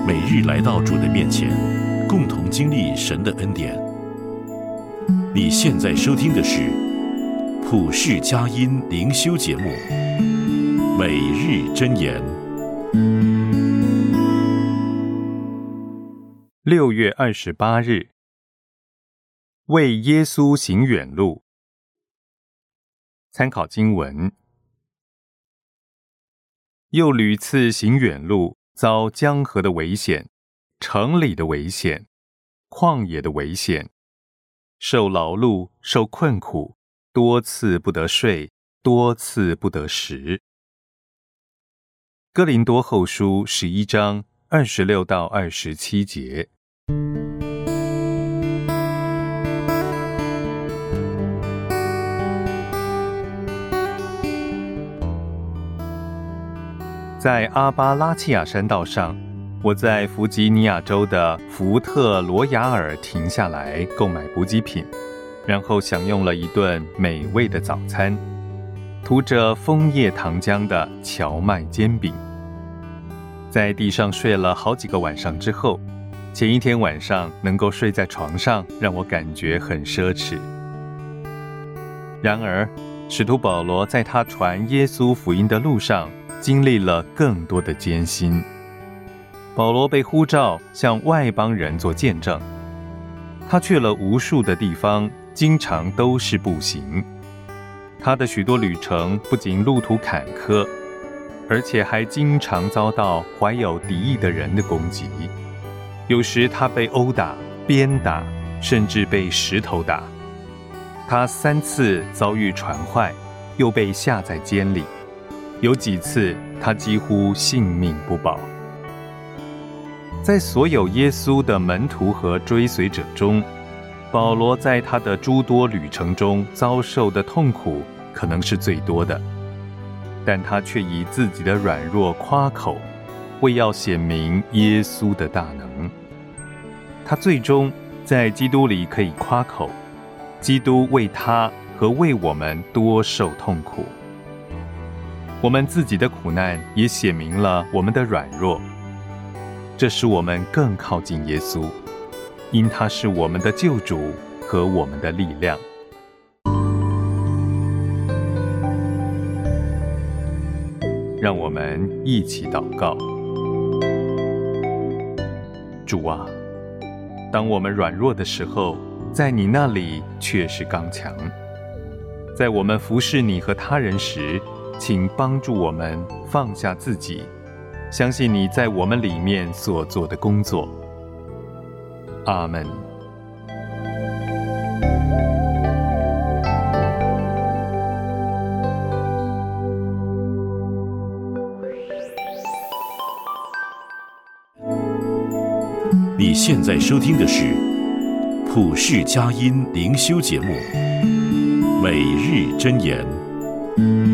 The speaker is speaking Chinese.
每日来到主的面前，共同经历神的恩典。你现在收听的是普世佳音灵修节目《每日箴言》。 6月28日，为耶稣行远路。参考经文：又屡次行远路，遭江河的危险、城里的危险、旷野的危险，受劳碌，受困苦，多次不得睡，多次不得食。哥林多后书11章26到27节。在阿巴拉契亚山道上，我在弗吉尼亚州的福特罗亚尔停下来购买补给品，然后享用了一顿美味的早餐，涂着枫叶糖浆的荞麦煎饼。在地上睡了好几个晚上之后，前一天晚上能够睡在床上，让我感觉很奢侈。然而，使徒保罗在他传耶稣福音的路上经历了更多的艰辛。保罗被呼召向外邦人做见证，他去了无数的地方，经常都是步行。他的许多旅程不仅路途坎坷，而且还经常遭到怀有敌意的人的攻击。有时他被殴打、鞭打，甚至被石头打。他3次遭遇船坏，又被下在监里。有几次他几乎性命不保。在所有耶稣的门徒和追随者中，保罗在他的诸多旅程中遭受的痛苦可能是最多的，但他却以自己的软弱夸口，为要显明耶稣的大能。他最终在基督里可以夸口，基督为他和为我们多受痛苦。我们自己的苦难也显明了我们的软弱，这使我们更靠近耶稣，因他是我们的救主和我们的力量。让我们一起祷告。主啊，当我们软弱的时候，在你那里却是刚强。在我们服侍你和他人时，请帮助我们放下自己，相信你在我们里面所做的工作。阿们。 你现在收听的是普世佳音灵修节目《每日箴言》。